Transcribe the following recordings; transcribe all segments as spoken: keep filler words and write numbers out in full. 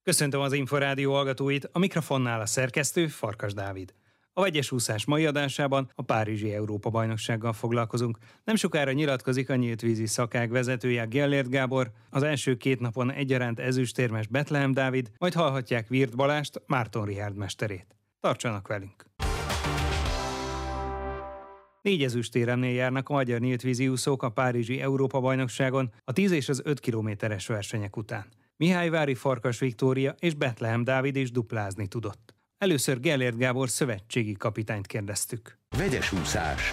Köszöntöm az Inforádió hallgatóit, a mikrofonnál a szerkesztő Farkas Dávid. A vegyes úszás mai adásában a Párizsi Európa-bajnoksággal foglalkozunk. Nem sokára nyilatkozik a nyílt vízi szakág vezetője Gellért Gábor, az első két napon egyaránt ezüstérmes Bethlehem Dávid, majd hallhatják Wirth Balást, Márton Richárd mesterét. Tartsanak velünk! Négy ezüstéremnél járnak a magyar nyíltvízi úszók a Párizsi Európa-bajnokságon a tíz és az öt kilométeres versenyek után. Mihályvári Farkas Viktória és Bethlehem Dávid is duplázni tudott. Először Gellért Gábor szövetségi kapitányt kérdeztük. Vegyes úszás.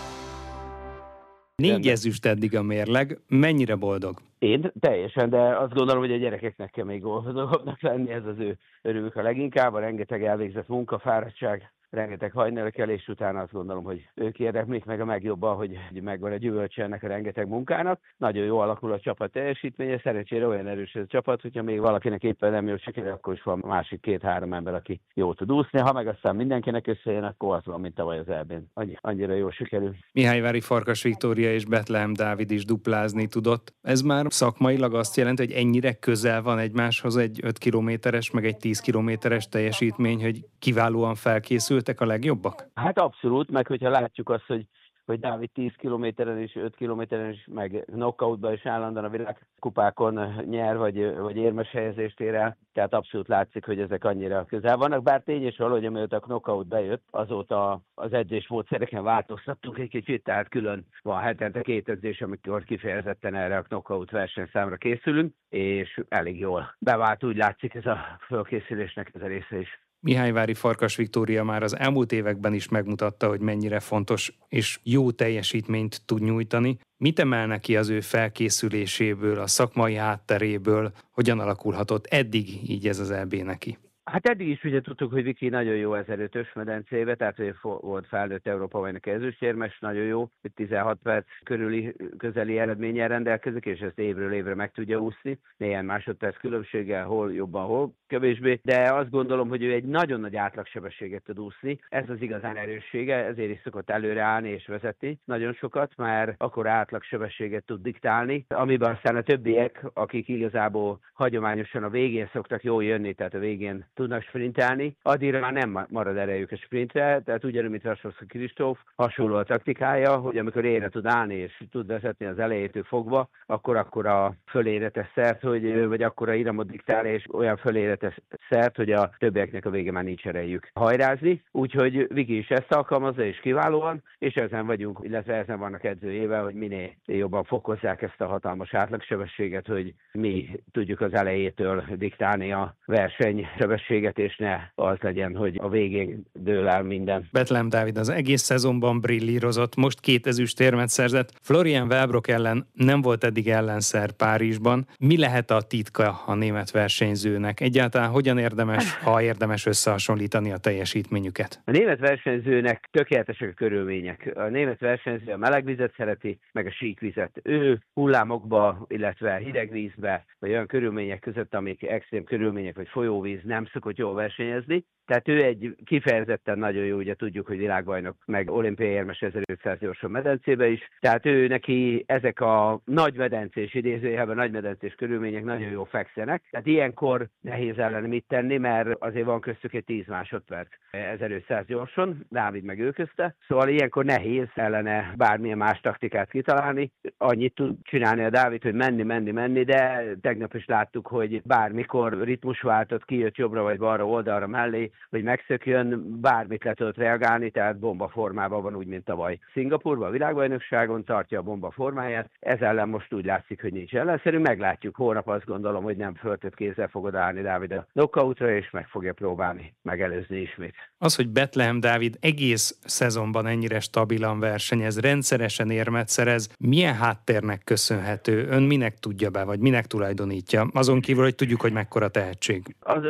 Négy ezüst eddig a mérleg, mennyire boldog? Én teljesen, de azt gondolom, hogy a gyerekeknek kell még boldogabbnak lenni, ez az ő örülük a leginkább, a rengeteg elvégzett munka, fáradtság, rengeteg hajnalkelés után azt gondolom, hogy ők érdemlik meg a megjobban, hogy megvan a gyümölcse ennek a rengeteg munkának. Nagyon jó alakul a csapat teljesítménye, szerencsére olyan erős ez a csapat, hogyha még valakinek éppen nem jó sikerül, akkor is van másik két-három ember, aki jó tud úszni. Ha meg aztán mindenkinek összejön, akkor az van, mint tavaly az Elbén. Annyi, annyira jó sikerül. Mihályvári Farkas Viktória és Bethlehem Dávid is duplázni tudott. Ez már szakmailag azt jelenti, hogy ennyire közel van egymáshoz egy öt kilométeres, meg egy tíz kilométeres teljesítmény, hogy kiválóan felkészült a legjobbak? Hát abszolút, meg hogyha látjuk azt, hogy, hogy Dávid tíz kilométeren is, öt kilométeren is, meg knockoutban is állandóan a világkupákon nyer, vagy, vagy érmes helyezést ér el. Tehát abszolút látszik, hogy ezek annyira közel vannak. Bár tény és való, hogy amióta a knockout bejött, azóta az edzésmódszereken változtattunk egy kicsit, tehát külön van hetente két edzés, amikor kifejezetten erre a knockout versenyszámra készülünk, és elég jól bevált, úgy látszik ez a fölkészülésnek ez a része is. Mihályvári Farkas Viktória már az elmúlt években is megmutatta, hogy mennyire fontos és jó teljesítményt tud nyújtani. Mit emelne ki az ő felkészüléséből, a szakmai hátteréből, hogyan alakulhatott eddig így ez az é bé neki? Hát eddig is ugye tudtuk, hogy Viki nagyon jó ezerötös medencébe, tehát ő volt felnőtt Európa-bajnoki ezüstérmes, nagyon jó, tizenhat perc körüli közeli eredménnyel rendelkezik, és ezt évről évre meg tudja úszni, néhány másodperc különbséggel, hol jobban, hol kevésbé, de azt gondolom, hogy ő egy nagyon nagy átlagsebességet tud úszni, ez az igazán erőssége, ezért is szokott előreállni és vezetni nagyon sokat, már akkor átlagsebességet tud diktálni, amiben aztán a többiek, akik igazából hagyományosan a végén szoktak jól jönni, tehát a végén tudnak sprintelni, addigra már nem marad erejük a sprintre, tehát ugyanúgy, mint Rasmussen Kristóf, hasonló a taktikája, hogy amikor ére tud állni és tud vezetni az elejétől fogva, akkor akkor a fölére tesz szert, hogy, vagy akkor a iramot diktál, és olyan fölére tesz szert, hogy a többieknek a vége már nincs erejük hajrázni. Úgyhogy Viki is ezt alkalmazza, és kiválóan, és ezen vagyunk, illetve ezen vannak edzőjével, hogy minél jobban fokozzák ezt a hatalmas átlagsebességet, hogy mi tudjuk az elejétől diktálni a versenysebességet, és ne az legyen, hogy a végén dől el minden. Bethlehem Dávid az egész szezonban brillírozott, most két ezüstérmet szerzett. Florian Wellbrock ellen nem volt eddig ellenszer Párizsban. Mi lehet a titka a német versenyzőnek? Egyáltalán hogyan érdemes, ha érdemes összehasonlítani a teljesítményüket? A német versenyzőnek tökéletesek a körülmények. A német versenyző a meleg vizet szereti, meg a síkvizet. Ő hullámokba, illetve hideg vízbe, vagy olyan körülmények között, amik extrém körülmények, vagy folyóvíz nem szokott jól versenyezni. Tehát ő egy kifejezetten nagyon jó, ugye tudjuk, hogy világbajnok, meg olimpiai érmes ezerötszáz gyorsan medencébe is. Tehát ő neki ezek a nagy medencés, idézőjelben nagy medencés körülmények nagyon jó fekszenek. Tehát ilyenkor nehéz ellen mit tenni, mert azért van köztük egy tíz másodperc ezerötszáz gyorsan, Dávid meg ő közte. Szóval ilyenkor nehéz ellene bármilyen más taktikát kitalálni. Annyit tud csinálni a Dávid, hogy menni, menni, menni, de tegnap is láttuk, hogy bármikor ritmus váltott, kijött jobbra vagy balra, oldalra mellé, hogy megszökjön, bármit le tudott reagálni, tehát bomba formában van, úgy, mint tavaly Szingapurban, a világbajnokságon tartja a bomba formáját. Ez ellen most úgy látszik, hogy nincs ellenszerű, meglátjuk. Hónap azt gondolom, hogy nem föltött kézzel fogod állni Dávid a knockoutra, és meg fogja próbálni megelőzni ismét. Az, hogy Bethlehem Dávid egész szezonban ennyire stabilan versenyez, rendszeresen érmet szerez, milyen háttérnek köszönhető? Ön minek tudja be, vagy minek tulajdonítja? Azon kívül, hogy tudjuk, hogy mekkora tehetség. Az, mert tehetség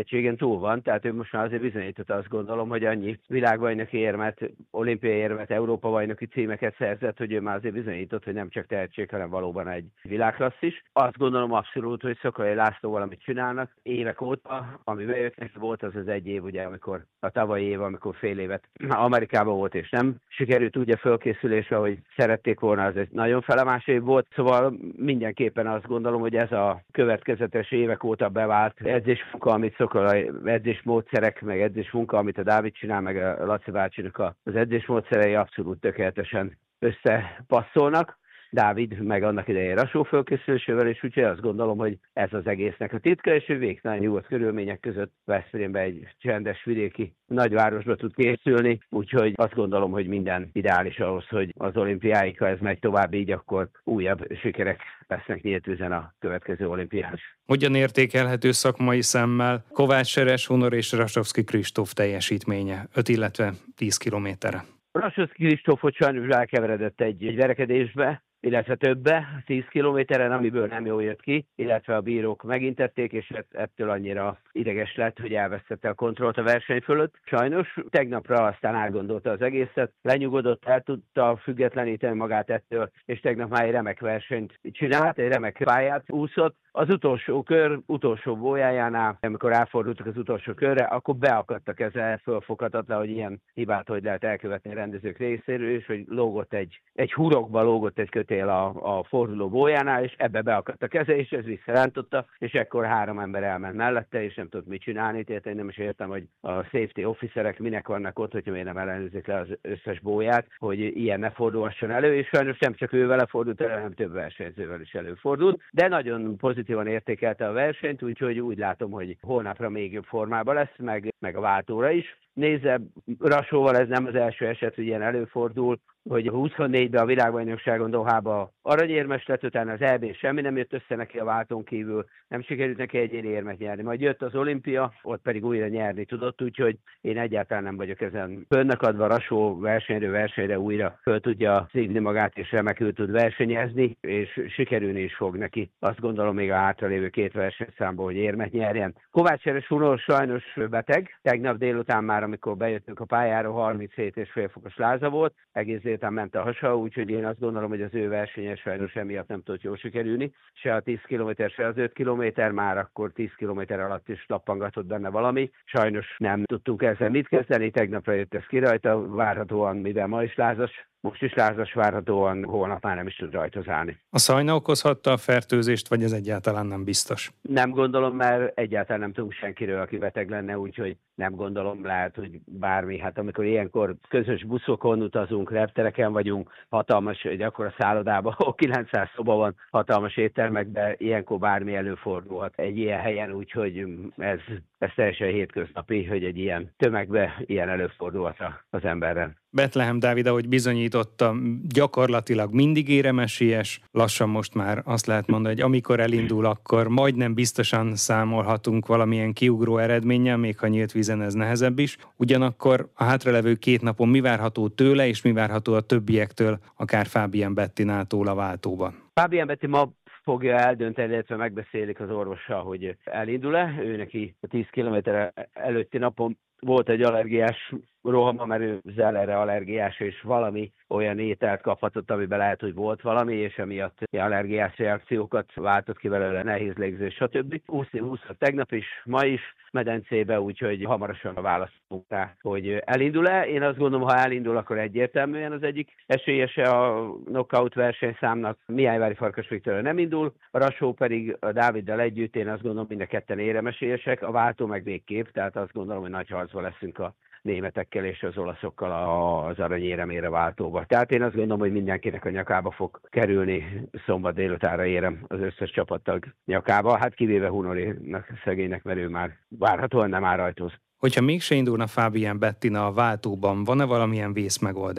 tehetségen túl van, tehát ő most már azért bizonyította, azt gondolom, hogy annyi világbajnoki érmet, olimpiai érmet, Európa-bajnoki címeket szerzett, hogy ő már azért bizonyított, hogy nem csak tehetség, hanem valóban egy világklasszis. Azt gondolom abszolút, hogy Szokolai László valamit csinálnak évek óta, ami bejöttnek volt az az egy év, ugye, amikor a tavalyi év, amikor fél évet Amerikában volt, és nem sikerült úgy a fölkészülésre, hogy szerették volna, az egy nagyon felemás év volt. Szóval mindenképpen azt gondolom, hogy ez a következetes évek óta bevált edzésmunka, amit Szokolai, edzésmódszerek, meg edzésmunka, amit a Dávid csinál, meg a Laci bácsinak az edzésmódszerei abszolút tökéletesen összepasszolnak. Dávid meg annak idején Rasó fölkészülésével, és úgyhogy azt gondolom, hogy ez az egésznek a titka, és ő végtelen nyugodt körülmények között Veszprémbe egy csendes vidéki nagyvárosba tud készülni, úgyhogy azt gondolom, hogy minden ideális ahhoz, hogy az olimpiáig, ha ez megy tovább így, akkor újabb sikerek lesznek Nyíltvízen a következő olimpián. Hogyan értékelhető szakmai szemmel Kovács Seres Hunor és Rasovszky Kristóf teljesítménye öt, illetve tíz kilométerre? Rasovszky Kristófot sajnos elkeveredett egy, egy verekedésbe, illetve többe, tíz kilométeren, amiből nem jól jött ki, illetve a bírók megintették, és ettől annyira ideges lett, hogy elvesztette a kontrollt a verseny fölött. Sajnos tegnapra aztán átgondolta az egészet, lenyugodott, el tudta függetleníteni magát ettől, és tegnap már egy remek versenyt csinált, egy remek pályát úszott. Az utolsó kör, utolsó bójájánál, amikor elfordultak az utolsó körre, akkor beakadtak ezzel, fölfoghatatlan, hogy ilyen hibát hogy lehet elkövetni a rendezők részéről, és hogy lógott egy, egy hurokba lógott egy kötél a, a forduló bójánál, és ebbe beakadt a keze, és ez visszarántotta, és ekkor három ember elment mellette, és nem tudott mit csinálni, tehát én nem is értem, hogy a safety officerek minek vannak ott, hogyha miért nem ellenőrzik le az összes bóját, hogy ilyen ne fordulhasson elő, és sajnos nem csak ő vele fordult elő, hanem több versenyzővel is előfordult, de nagyon pozitívan értékelte a versenyt, úgyhogy úgy látom, hogy holnapra még jobb formában lesz, meg, meg a váltóra is. Nézze, Rasóval ez nem az első eset, hogy ilyen előfordul, hogy huszonnégyben a világbajnokságon Dohába aranyérmes lett, utána az é bén semmi nem jött össze neki a váltón kívül, nem sikerült neki egyéni érmet nyerni. Majd jött az olimpia, ott pedig újra nyerni tudott, úgyhogy én egyáltalán nem vagyok ezen fönnakadva. Rasó versenyről versenyre újra föl tudja szívni magát, és remekül tud versenyezni, és sikerülni is fog neki. Azt gondolom még a hátralévő két versenyszámból, hogy érmet nyerjen. Kovács Seres Hunor sajnos beteg. Tegnap délután már, amikor bejöttünk a pályára, harminchét és fél fokos láza volt, egész délután ment a hasa, úgyhogy én azt gondolom, hogy az ő versenye sajnos emiatt nem tudott jól sikerülni. Se a tíz kilométer, se az öt kilométer, már akkor tíz kilométer alatt is lappangatott benne valami. Sajnos nem tudtunk ezzel mit kezdeni, tegnapra jött ez ki rajta, várhatóan, mivel ma is lázas, most is lázas, várhatóan holnap már nem is tud rajtozálni. A szajna okozhatta a fertőzést, vagy ez egyáltalán nem biztos? Nem gondolom, mert egyáltalán nem tudunk senkiről, aki beteg lenne, úgyhogy nem gondolom, lehet, hogy bármi. Hát amikor ilyenkor közös buszokon utazunk, reptereken vagyunk, hatalmas, egy akkora szállodában, ahol kilencszáz szoba van, hatalmas éttermekben, ilyenkor bármi előfordulhat egy ilyen helyen, úgyhogy ez, ez teljesen hétköznapi, hogy egy ilyen tömegbe ilyen előfordulhat az emberren. Betlehem Dávid, ahogy bizonyította, gyakorlatilag mindig éremesélyes, lassan most már azt lehet mondani, hogy amikor elindul, akkor majdnem biztosan számolhatunk valamilyen kiugró eredménnyel, még ha nyílt vízen ez nehezebb is. Ugyanakkor a hátralevő két napon mi várható tőle, és mi várható a többiektől, akár Fábián Bettinától a váltóban? Fábián Betti ma fogja eldönteni, illetve megbeszélik az orvossal, hogy elindul-e. Ő neki a tíz kilométer előtti napon volt egy allergiás rohama, mert ő zellerre allergiás, és valami olyan ételt kaphatott, amiben lehet, hogy volt valami, és emiatt allergiás reakciókat váltott ki belőle, nehéz légzés, stb. Úszni úszott tegnap is, ma is medencébe, úgyhogy hamarosan a választunk rá, hogy elindul-e. Én azt gondolom, ha elindul, akkor egyértelműen az egyik esélyese a knockout versenyszámnak. Mihályvári Farkas Viktor nem indul, a Rasó pedig a Dáviddal együtt, én azt gondolom, mind a ketten éremesélyesek, a váltó meg végképp, tehát azt gondolom, hogy nagy harcba leszünk a németekkel és az olaszokkal az aranyéremére váltóba. Tehát én azt gondolom, hogy mindenkinek a nyakába fog kerülni, szombat délutánra érem az összes csapattag nyakába, hát kivéve Hunorénak, szegénynek, mert ő már várhatóan nem áll rajtóz. Hogyha mégse indulna Fábián Bettina a váltóban, van-e valamilyen vészmegoldás?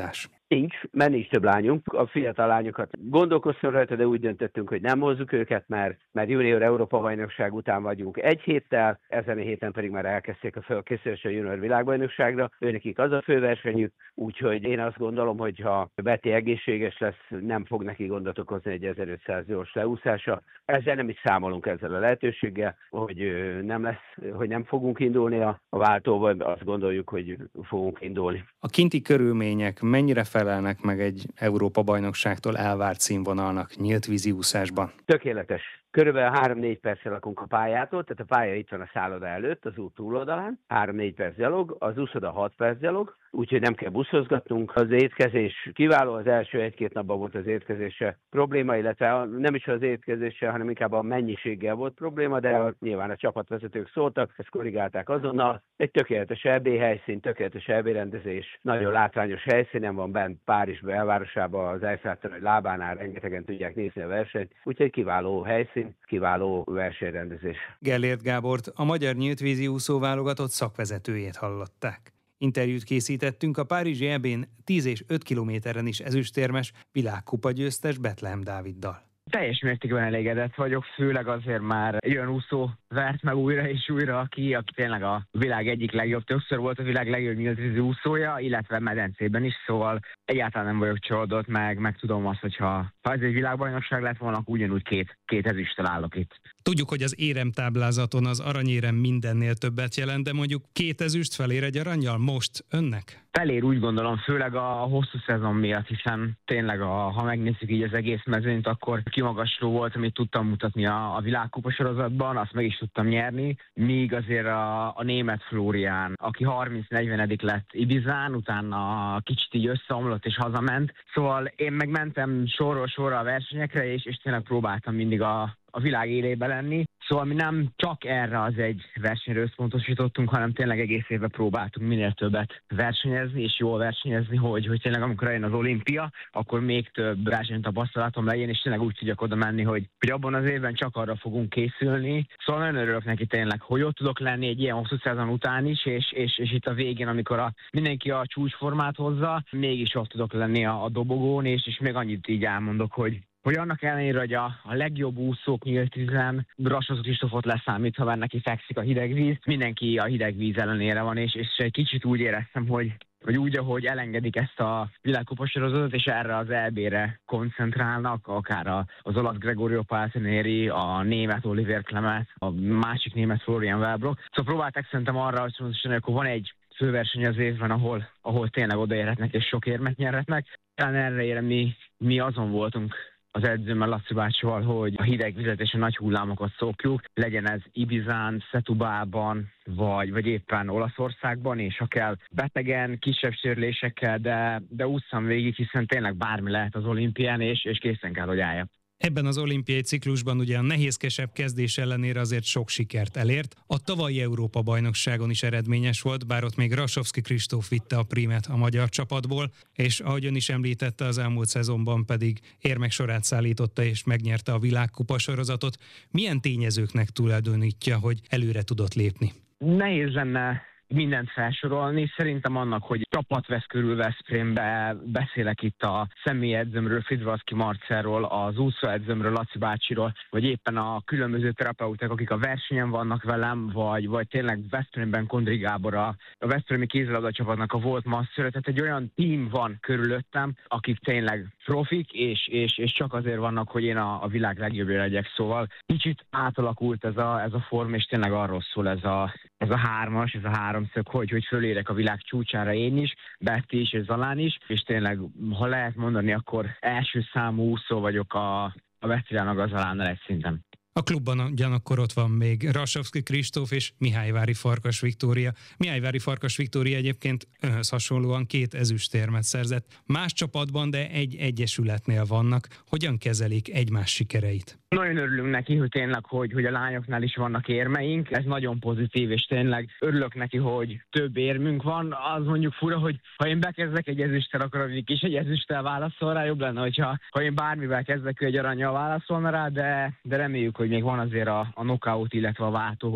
Nincs, mert nincs több lányunk. A fiatal lányokat gondolkoztunk rajta, de úgy döntöttünk, hogy nem hozzuk őket, mert, mert junior Európa-bajnokság után vagyunk egy héttel, ezen a héten pedig már elkezdték a felkészülést a junior világbajnokságra. Őnekik az a főversenyük, úgyhogy én azt gondolom, hogy ha Beti egészséges lesz, nem fog neki gondot okozni egy ezerötszáz gyors leúszása. Ezzel nem is számolunk ezzel a lehetőséggel, hogy nem lesz, hogy nem fogunk indulni a váltóval, azt gondoljuk, hogy fogunk indulni. A kinti körülmények mennyire felelnek meg egy Európa-bajnokságtól elvárt színvonalnak nyílt vízi úszásban? Tökéletes. Körülbelül három-négy perccel lakunk a pályától, tehát a pálya itt van a szálloda előtt, az út túloldalán. három-négy perc gyalog, az úszoda hat perc gyalog, úgyhogy nem kell buszozgatnunk. Az étkezés kiváló, az első egy-két napban volt az étkezése probléma, illetve nem is az étkezéssel, hanem inkább a mennyiséggel volt probléma, de a, nyilván a csapatvezetők szóltak, ezt korrigálták azonnal. Egy tökéletes é bé helyszín, tökéletes é bé rendezés, nagyon látványos helyszínen van bent Párizs belvárosában, az Eiffel-torony lábánál rengetegen tudják nézni a versenyt, úgyhogy kiváló helyszín, kiváló versenyrendezés. Gellért Gábort, a magyar nyíltvízi úszóválogatott szakvezetőjét hallották. Interjút készítettünk a párizsi é bén tíz és öt kilométeren is ezüstérmes világkupa győztes Betlehem Dáviddal. Teljes mértékben elégedett vagyok, főleg azért már egy olyan úszó vert meg újra és újra, aki, aki tényleg a világ egyik legjobb, többször volt a világ legjobb nyíltvízi úszója, illetve medencében is, szóval egyáltalán nem vagyok csalódott, meg, meg tudom azt, hogyha ha ez egy világbajnokság lett volna, akkor ugyanúgy két, két ezüsttel állok itt. Tudjuk, hogy az éremtáblázaton az aranyérem mindennél többet jelent, de mondjuk két ezüst felér egy arannyal most önnek? Felér, úgy gondolom, főleg a, a hosszú szezon miatt, hiszen tényleg, a, ha megnézzük így az egész mezőnyt, akkor kimagasló volt, amit tudtam mutatni a, a világkupa sorozatban, azt meg is tudtam nyerni, míg azért a, a német Florián, aki harminc-negyvenedik lett Ibizán, utána kicsit így összeomlott és hazament. Szóval én meg mentem sorról sorra a versenyekre, és, és tényleg próbáltam mindig a a világ élébe lenni. Szóval mi nem csak erre az egy versenyre összpontosítottunk, hanem tényleg egész évben próbáltunk minél többet versenyezni, és jól versenyezni, hogy, hogy tényleg amikor eljön az olimpia, akkor még több versenytapasztalatom legyen, és tényleg úgy tudjak oda menni, hogy, hogy abban az évben csak arra fogunk készülni. Szóval nagyon örülök neki tényleg, hogy ott tudok lenni egy ilyen hosszú szezon után is, és, és, és itt a végén, amikor a, mindenki a csúcsformát hozza, mégis ott tudok lenni a, a dobogón, és, és még annyit így elmondok, hogy hogy annak ellenére, hogy a, a legjobb úszók nyíltvízen, Brassós Kristófot leszámítva, mert neki fekszik a hideg víz, mindenki a hideg víz ellenére van, és, és egy kicsit úgy éreztem, hogy hogy úgy, ahogy elengedik ezt a világkupasorozatot, és erre az é bére koncentrálnak, akár az olasz Gregorio Paltrinieri, a német Oliver Clement, a másik német Florian Wellbrock. Szóval próbálták szerintem arra, hogy hogy akkor van egy főverseny az évben, ahol, ahol tényleg odaérhetnek és sok érmet nyerhetnek. Talán erre mi, mi azon voltunk az edzőmmel, Laci bácsival, hogy a hideg vizet és a nagy hullámokat szokjuk, legyen ez Ibizán, Setubában, vagy, vagy éppen Olaszországban, és ha kell betegen, kisebb sérülésekkel, de, de ússzam végig, hiszen tényleg bármi lehet az olimpián, és, és készen kell, hogy álljak. Ebben az olimpiai ciklusban ugye a nehézkesebb kezdés ellenére azért sok sikert elért. A tavalyi Európa-bajnokságon is eredményes volt, bár ott még Rasovszky Kristóf vitte a prímet a magyar csapatból, és ahogy ön is említette, az elmúlt szezonban pedig érmek sorát szállította és megnyerte a világkupa sorozatot. Milyen tényezőknek tulajdonítja, hogy előre tudott lépni? Nehéz lenne mindent felsorolni. Szerintem annak, hogy csapat vesz körül Veszprémbe, beszélek itt a személyedzőmről, Fridvalszky Marcelról, az úszóedzőmről, Laci bácsiról, vagy éppen a különböző terapeuták, akik a versenyen vannak velem, vagy, vagy tényleg Veszprémben Kondry Gábor, a, a Veszprémi kézilabda csapatnak a volt masszőre, tehát egy olyan tím van körülöttem, akik tényleg profik, és, és, és csak azért vannak, hogy én a, a világ legjobbja legyek. Szóval kicsit átalakult ez a, ez a form, és tényleg arról szól ez a, ez a hármas, ez a háromszög, hogy, hogy fölérek a világ csúcsára én is, Berti is és Zalán is, és tényleg, ha lehet mondani, akkor első számú úszó vagyok a, a Bertilának a Zalánnal egy szinten. A klubban ugyanakkor ott van még Rasovszky Kristóf és Mihályvári Farkas Viktória. Mihályvári Farkas Viktória egyébként önhöz hasonlóan két ezüstérmet szerzett. Más csapatban, de egy egyesületnél vannak. Hogyan kezelik egymás sikereit? Nagyon örülünk neki, hogy tényleg, hogy, hogy a lányoknál is vannak érmeink. Ez nagyon pozitív, és tényleg örülök neki, hogy több érmünk van. Az mondjuk fura, hogy ha én bekezdek egy ezüsttel, akkor a is egy ezüsttel válaszol rá. Jobb lenne, hogyha ha én bármivel kezdek, ő egy arannyal válaszolna rá, de, de reméljük, hogy még van azért a, a knockout, illetve a váltó, hogy,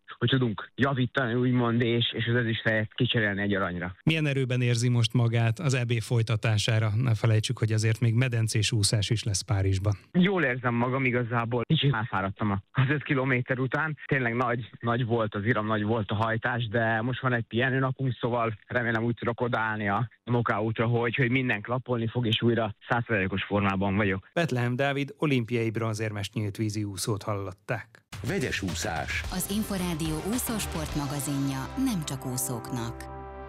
hogy tudunk javítani, úgymond, és, és az ezüsthelyet kicserélni egy aranyra. Milyen erőben érzi most magát az é bé folytatására? Ne felejtsük, hogy azért még medencés úszás is lesz Párizsban. Jól érzem magam igazából. Kicsit elfáradtam az öt kilométer után. Tényleg nagy, nagy volt az iram, nagy volt a hajtás, de most van egy pihenőnapunk, szóval remélem úgy tudok odaállni a knockout-ra, hogy, hogy minden klappolni fog, és újra száz százalékos formában vagyok. Bethlehem Dávid olimpiai bronzérmes nyílt vízi úszót hallották. Vegyes úszás. Az Inforádió úszósport magazinja nem csak úszóknak.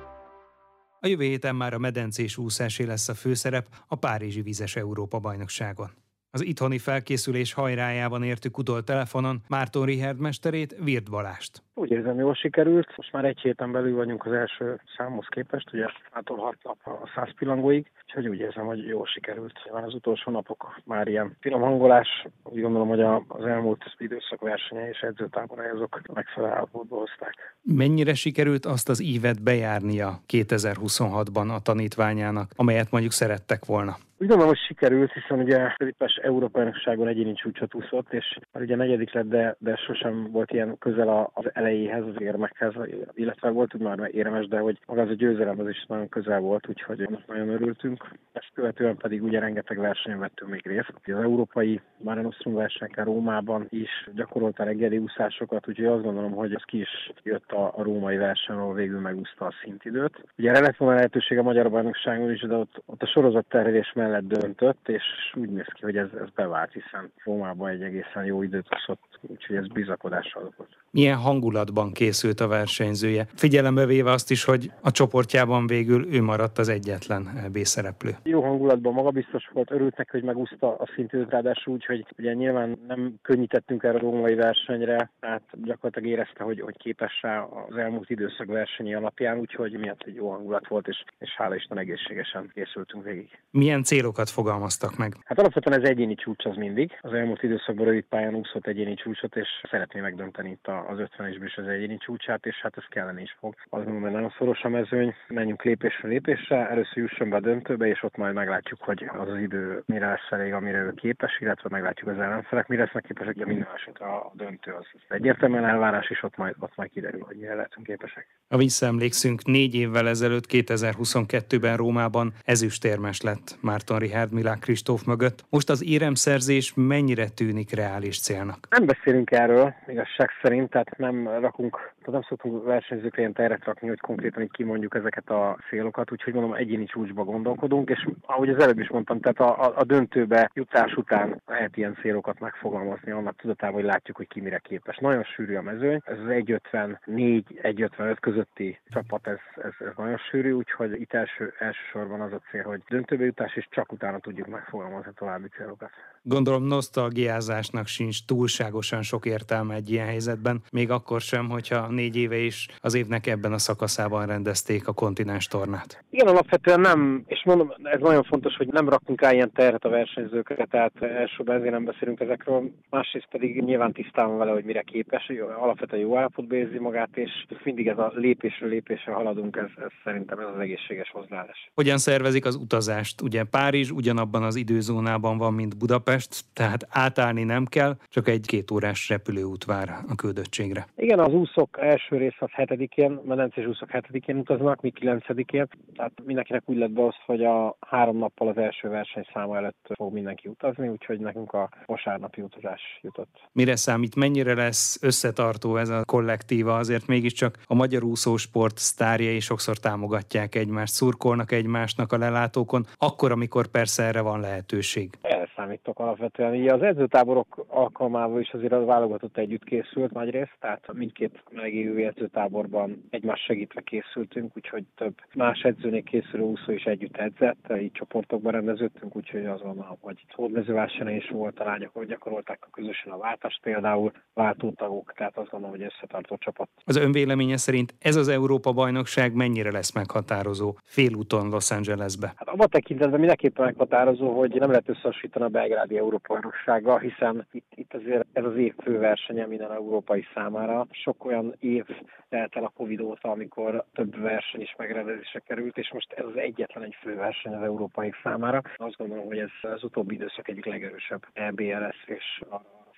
A jövő héten már a medencés úszásé lesz a főszerep a Párizsi Vizes Európa-bajnokságon. Az itthoni felkészülés hajrájában értük utol telefonon Márton Richárd mesterét, Vird Balást. Úgy érzem, jól sikerült. Most már egy héten belül vagyunk az első számhoz képest, ugye hától hat nap a száz pillangóig, úgyhogy úgy érzem, hogy jól sikerült. Már az utolsó napok már ilyen finom hangolás. Úgy gondolom, hogy az elmúlt időszak versenye és edzőtáborai azok megfelelő állapotba hozták. Mennyire sikerült azt az ívet bejárnia kétezer-huszonhatban a tanítványának, amelyet mondjuk szerettek volna? Úgy gondolom, hogy sikerült, hiszen ugye Középes Európa-bajnokságon egyéni csúcsot úszott, és már ugye negyedik lett, de, de sosem volt ilyen közel az elejéhez, az érmekhez, illetve volt úgy már érmes, de hogy maga az a győzelem az is nagyon közel volt, úgyhogy nagyon örültünk. Ezt követően pedig ugye rengeteg versenyen vettünk még részt. Az európai Mare Nostrum versenyeken Rómában is gyakorolta reggeli úszásokat, úgyhogy azt gondolom, hogy az ki is jött a, a római versenyről, végül megúszta a szintidőt. Ugye erre lett volna lehetőség a Magyar Bajnokságon is, de ott, ott a sorozatterhelés mellett döntött, és úgy néz ki, hogy ez, ez bevált, hiszen Rómában egy egészen jó időt úszott, úgyhogy ez bizakodással adott. Milyen hangulatban készült a versenyzője? Figyelembe véve azt is, hogy a csoportjában végül ő maradt az egyetlen é bé szereplő. Jó hangulatban, magabiztos volt, örült neki, hogy megúszta a szintidőt, ráadásul úgy, hogy ugye nyilván nem könnyítettünk erre a római versenyre, tehát gyakorlatilag érezte, hogy, hogy képes rá az elmúlt időszak versenyi alapján, úgyhogy miatt egy jó hangulat volt, és, és hála Isten egészségesen készültünk végig. Milyen célokat fogalmaztak meg? Hát alapvetően ez egyéni csúcs az mindig. Az elmúlt időszakban rövid pályán úszott egyéni csúcsot, és szeretné megdönteni itt az ötvenesben is az egyéni csúcsát, és hát ez kellene is fog. Azt mondom, hogy nagyon szoros a mezőny, menjünk lépésről lépésre, először jusson be a döntőbe, és ott majd meglátjuk, hogy az az idő mire lesz elég, amire ő képes, illetve meglátjuk az ellenfelek, mire lesznek képesek, ugye minden esetre a döntő az egyértelműen elvárás, és ott majd, ott majd kiderül, hogy mire lehetünk képesek. Ha visszaemlékszünk, négy évvel ezelőtt, kétezer-huszonkettőben Rómában ezüstérmes lett Márton Richárd Milák Kristóf mögött. Most az éremszerzés mennyire tűnik reális célnak? Nem beszélünk erről, igazság szerint, tehát nem rakunk, tehát nem szoktunk versenyzőkre ilyen terret rakni, hogy konkrétan így kimondjuk ezeket a célokat, úgyhogy mondom, egyéni csúcsba gondolkodunk, és ahogy az előbb is mondtam, tehát a, a, a döntőbe jutás után lehet ilyen célokat megfogalmazni, annak tudatában, hogy látjuk, hogy ki mire képes. Nagyon sűrű a mezőny, ez az egy ötvennégy egy ötvenöt közötti csapat, ez, ez, ez nagyon sűrű, úgyhogy itt első, elsősorban az a cél, hogy döntőbe jutás, és csak utána tudjuk megfogalmazni további célokat. Gondolom nosztalgiázásnak sincs túlságosan sok értelme egy ilyen helyzetben, még akkor sem, hogyha négy éve is az évnek ebben a szakaszában rendezték a kontinens tornát. Igen, alapvetően nem, és mondom, ez nagyon fontos, hogy nem rakunk rá ilyen terhet a versenyzőkre, tehát elsőben ezért nem beszélünk ezekről, másrészt pedig nyilván tisztában vele, hogy mire képes, alapvetően jó állapotba érzi magát, és mindig ez a lépésről lépésre haladunk, ez, ez szerintem ez az egészséges hozzáállás. Hogyan szervezik az utazást? Ugye Párizs ugyanabban az időzónában van, mint Budapest, tehát átállni nem kell, csak egy-két órás repülőút vár a küldöttségre. Igen, az úszók első rész az hetedikén, medencés úszók hetedikén utaznak, mi kilencedikén, tehát mindenkinek úgy lett be az, hogy a három nappal az első versenyszáma előtt fog mindenki utazni, úgyhogy nekünk a vasárnapi utazás jutott. Mire számít, mennyire lesz összetartó ez a kollektíva? Azért mégiscsak a magyar úszósport sztárjai sokszor támogatják egymást, szurkolnak egymásnak a lelátókon, akkor, amikor persze erre van lehetőség. Elszámítok alapvetően. Ugye az edzőtáborok alkalmával is azért a válogatott együtt készült nagyrészt, tehát mindkét melegévő edzőtáborban egymás segítve készültünk, úgyhogy több más edzőnél készülő úszó is együtt edzett, így csoportokban rendeződtünk, úgyhogy azt gondolom, hogy hódmezőversenyen is volt a lányok, hogy gyakorolták a közösen a váltást, például váltótagok, tehát azt gondolom, hogy összetartó csapat. Az önvéleménye szerint ez az Európa-bajnokság mennyire lesz meghatározó félúton Los Angelesbe? Hát abban tekintetben mindenképpen meghatározó, hogy nem lehet összehasonlítani a belgrádi Európa-bajnoksággal, hiszen itt, itt azért ez az év főversenye minden európai számára. Sok olyan év telt el a Covid óta, amikor több verseny is megrendezésre került, és most ez az egyetlen egy főverseny az európai számára. Azt gondolom, hogy ez az utóbbi időszak egyik legerősebb é bé el lesz, és a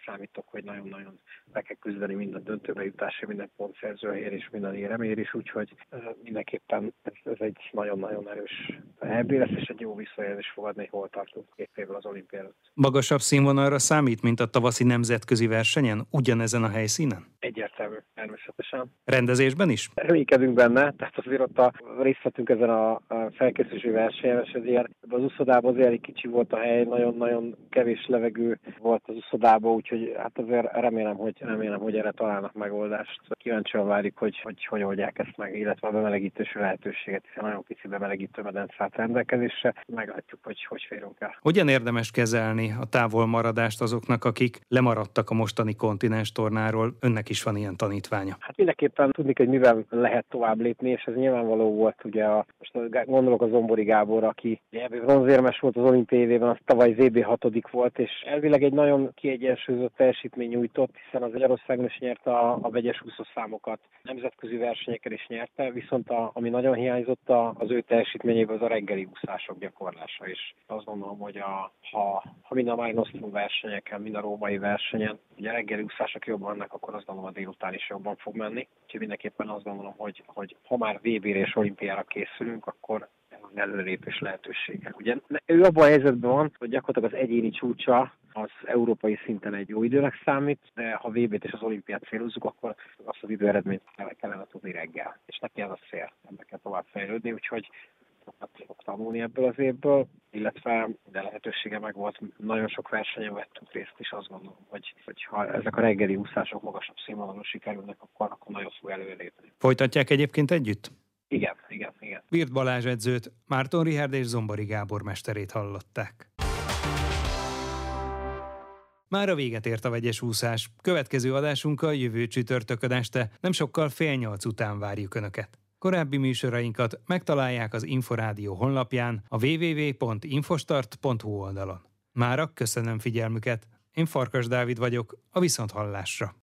számítok, hogy nagyon-nagyon meg kell küzdeni minden döntőbe jutásra, minden pontszerzőhelyért és minden éremért is, úgyhogy mindenképpen ez, ez egy nagyon-nagyon erős é bé lesz, és egy jó visszajelzés fogadni, hol tartunk két évvel az olimpián előtt. Magasabb színvonalra számít, mint a tavaszi nemzetközi versenyen, ugyanezen a helyszínen? Egyértelmű, természetesen. Rendezésben is? Reménykedünk benne, tehát azért ott a részt vettünk ezen a felkészülési versenyen, és azért az úszodában azért egy kicsi volt a hely, nagyon-nagyon kevés levegő volt az úszodában, úgyhogy hát azért remélem, hogy remélem, hogy erre találnak megoldást. Kíváncsian várjuk, hogy hogy, hogy oldják ezt meg, illetve a bemelegítési lehetőséget, hiszen nagyon kicsi bemelegítő medence állt rendelkezésre. Meglátjuk, hogy hogy férünk el. Hogyan érdemes kezelni a távolmaradást azoknak, akik lemaradtak a mostani kontinens tornáról? Önnek is van ilyen tanítványa. Hát mindenképpen tudni, hogy mivel lehet tovább lépni, és ez nyilvánvaló volt, ugye a, most gondolok a Zombori Gábor, aki bronzérmes volt az olimpiai évben, az tavaly vé bé hatodik volt, és elvileg egy nagyon kiegyensúlyozott teljesítmény nyújtott, hiszen az Magyarországon is nyerte a, a vegyes úszószámokat, nemzetközi versenyeken is nyerte, viszont a, ami nagyon hiányzott a, az ő teljesítményéből az a reggeli úszások gyakorlása is. Azt gondolom, hogy a, ha, ha mind a Mare Nostrum versenyeken, mind a római versenyen, ugye a reggeli úszások jobban vannak, akkor azt gondolom a délután is jobban fog menni. Úgyhogy mindenképpen azt gondolom, hogy, hogy ha már vé bére és olimpiára készülünk, akkor előrelépés lehetősége. Ugye ő abban a helyzetben van, hogy gyakorlatilag az egyéni csúcsa az európai szinten egy jó időnek számít, de ha vé bét és az olimpiát célozzuk, akkor azt az időeredményt kellene tudni reggel. És neki ez a cél, ebbe kell tovább fejlődni, úgyhogy sokat fog tanulni ebből az évből, illetve de lehetősége meg volt, nagyon sok versenyen vettünk részt, és azt gondolom, hogy, hogy ha ezek a reggeli úszások magasabb színvonalon sikerülnek, akkor, akkor nagyon fog előrelépni. Folytatják egyébként együtt? Igen, igen, igen. Wirth Balázs edzőt, Márton Richárd és Zombori Gábor mesterét hallották. Már a véget ért a vegyes úszás. Következő adásunkkal jövő csütörtökön este, nem sokkal fél nyolc után várjuk Önöket. Korábbi műsorainkat megtalálják az Inforádió honlapján, a double-u double-u double-u pont infostart pont hu oldalon. Mára köszönöm figyelmüket. Én Farkas Dávid vagyok, a viszonthallásra.